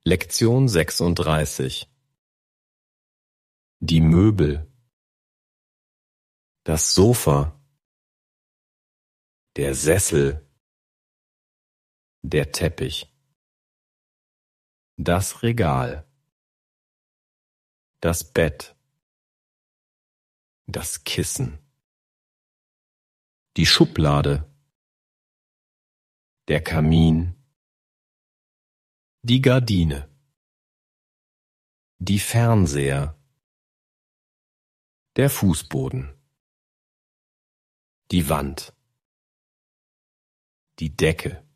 Lektion 36. Die Möbel, das Sofa, der Sessel, der Teppich, das Regal, das Bett, das Kissen, die Schublade, der Kamin, die Gardine, die Fernseher, der Fußboden, die Wand, die Decke,